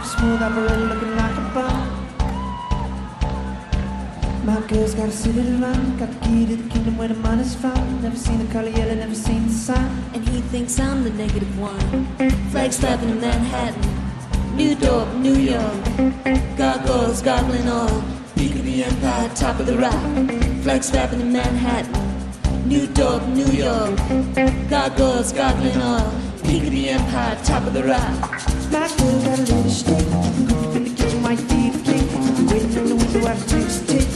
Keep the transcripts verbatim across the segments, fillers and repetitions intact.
smooth operator looking like a bomb. My girl's got a city to run, got the key to the kingdom where the money's from. Never seen the color yellow, never seen the sun. And he thinks I'm the negative one. Flag slapping in Manhattan, New York, New York. Gargoyles, gargling oil, peak of the empire, top of the rock. Flag slapping in Manhattan, New York, New York. Gargoyles, gargling oil, peak of the empire, top of the rock. My girl got a little stick, in the kitchen might be the king. Waiting in the window while it takes a tick.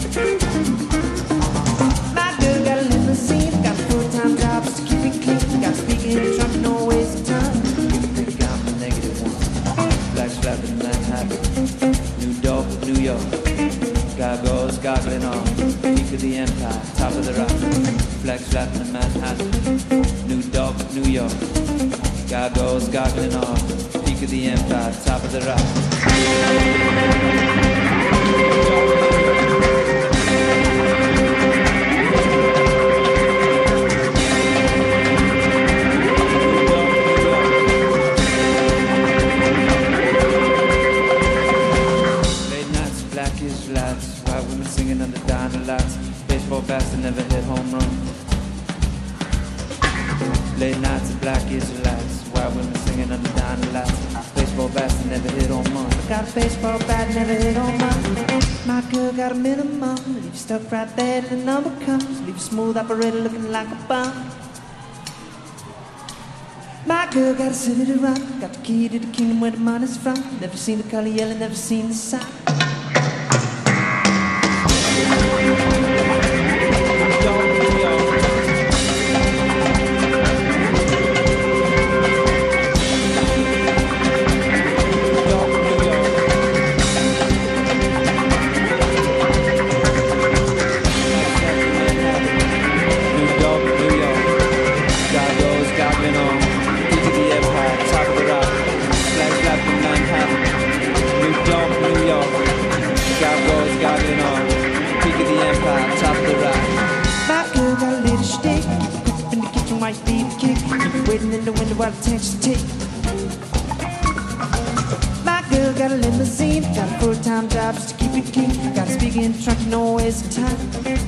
My girl got a limousine, got a full-time job just to keep it clean. Got a speaker in the trunk, no waste of time. You think I'm the negative one. Black slapping in Manhattan, New York, New York. Gargoyles goggling on, peak of the empire, top of the rock. Black slapping in Manhattan, New York, New York. Gargoyles goggling on, peak of the empire, top of the rock. Singing under diner lights, baseball bats that never hit home run. Late nights at black Israelites, white women singing under diner lights, baseball bats that never hit home run. I got a baseball bat, never hit home run. My girl got a minimum, leave you stuck right there till the number comes. Leave you smooth operator looking like a bomb. My girl got a city to run, got the key to the kingdom where the money's from. Never seen the color yellow, never seen the sun. Waiting in the window while the tanks tick. My girl got a limousine, got a full-time job just to keep it clean. Got a speaker in the trunk, no waste of time.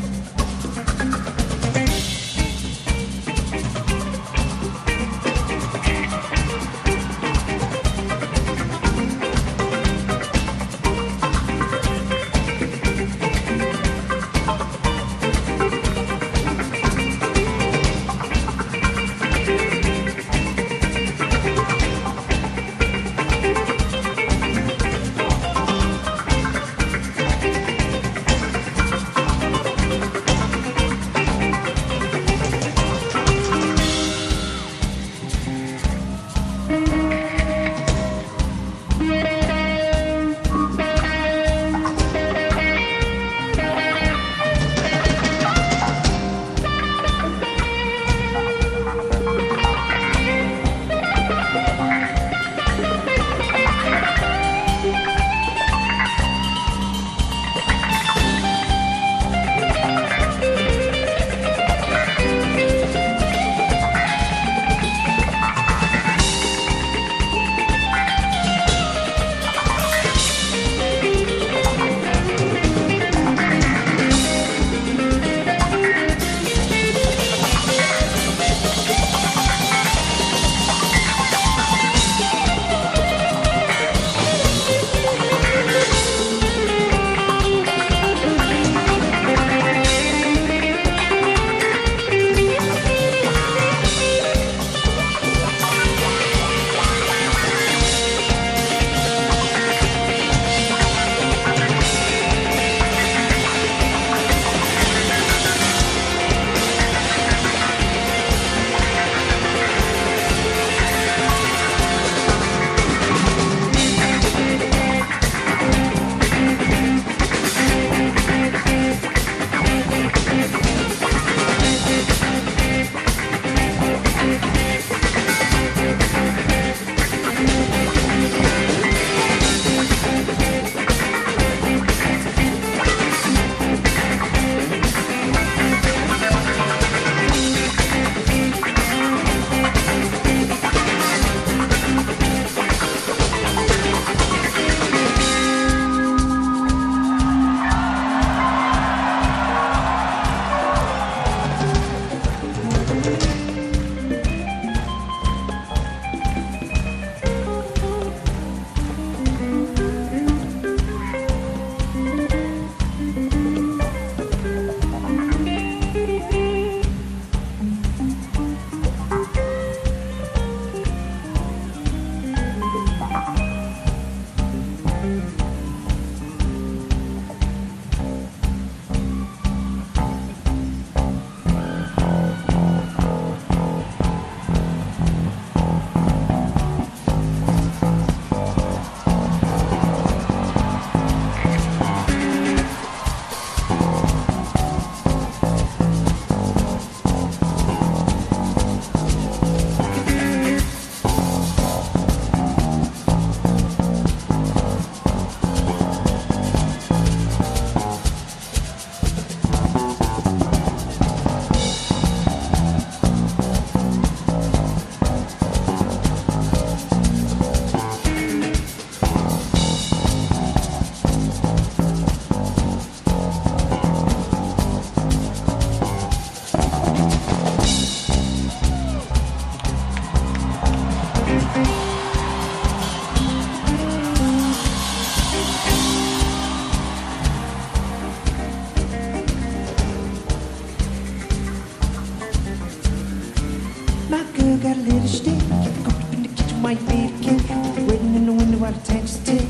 got a little stick. Cooked up in the kitchen while you made a cake. Waiting in the window while the tanks tick.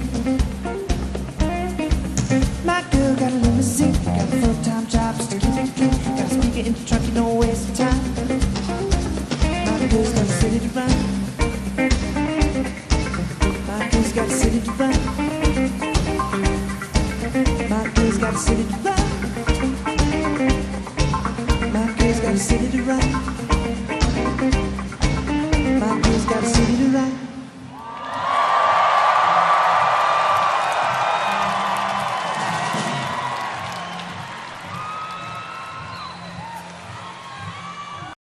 My girl got a limousine. Got a full-time job just to keep it clean. Got a speaker in the trunk, you don't waste of time. My girl's got a city to run. My girl's got a city to run. My girl's got a city to run. My girl's got a city to run. My girl's got a city to run.